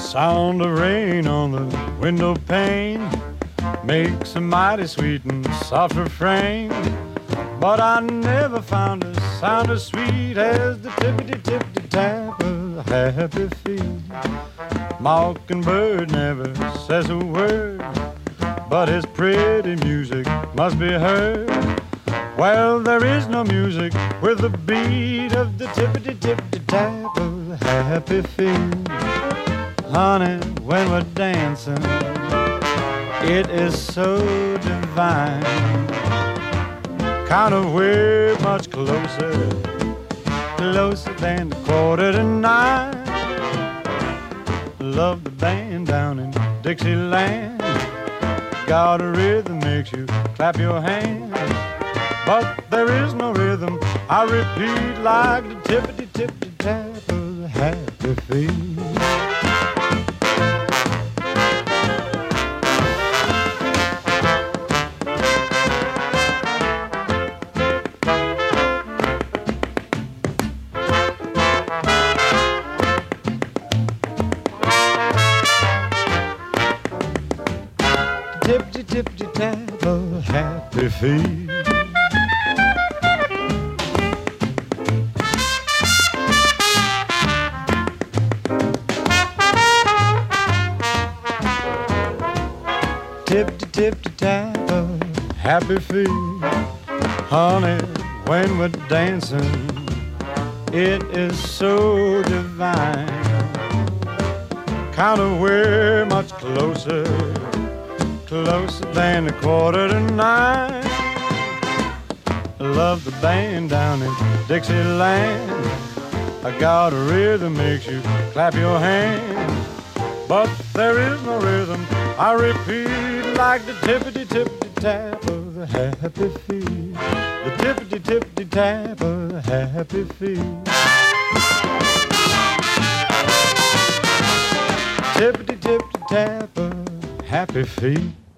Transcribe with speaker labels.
Speaker 1: Sound of rain on the window pane makes a mighty sweet and soft refrain. But I never found a sound as sweet as the tippity-tippity-tap of a happy feet. Mockingbird never says a word, but his pretty music must be heard. Well, there is no music with the beat of the tippity-tippity-tap of a happy feet. Honey, when we're dancing, it is so divine. Kind of way much closer, closer than the 8:45. Love the band down in Dixieland. Got a rhythm makes you clap your hands. But there is no rhythm, I repeat, like the tippity-tippity-tap of the happy feet. Tippity-tippity-tap of a happy feet. Tippity-tippity-tap of happy feet. Honey, when we're dancing, it is so divine. Kind of way much closer, closer than the 8:45. Love the band down in Dixieland. I got a rhythm makes you clap your hands. But there is no rhythm, I repeat, like the tippity-tippity-tap of the happy feet. The tippity-tippity-tap of the happy feet. Tippity-tippity-tap of happy feet.